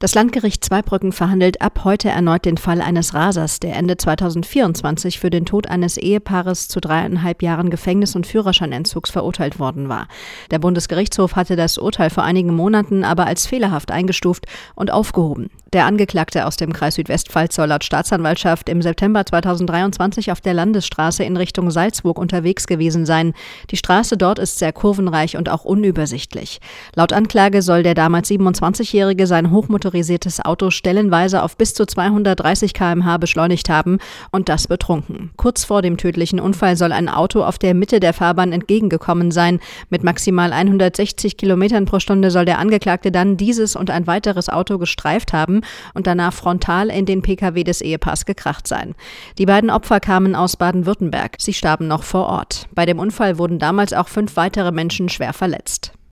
Das Landgericht Zweibrücken verhandelt ab heute erneut den Fall eines Rasers, der Ende 2024 für den Tod eines Ehepaares zu 3,5 Jahren Gefängnis- und Führerscheinentzugs verurteilt worden war. Der Bundesgerichtshof hatte das Urteil vor einigen Monaten aber als fehlerhaft eingestuft und aufgehoben. Der Angeklagte aus dem Kreis Südwestpfalz soll laut Staatsanwaltschaft im September 2023 auf der Landesstraße in Richtung Salzburg unterwegs gewesen sein. Die Straße dort ist sehr kurvenreich und auch unübersichtlich. Laut Anklage soll der damals 27-Jährige sein hochmotorisiertes Auto stellenweise auf bis zu 230 km/h beschleunigt haben und das betrunken. Kurz vor dem tödlichen Unfall soll ein Auto auf der Mitte der Fahrbahn entgegengekommen sein. Mit maximal 160 km pro Stunde soll der Angeklagte dann dieses und ein weiteres Auto gestreift haben und danach frontal in den Pkw des Ehepaars gekracht sein. Die beiden Opfer kamen aus Baden-Württemberg. Sie starben noch vor Ort. Bei dem Unfall wurden damals auch 5 weitere Menschen schwer verletzt.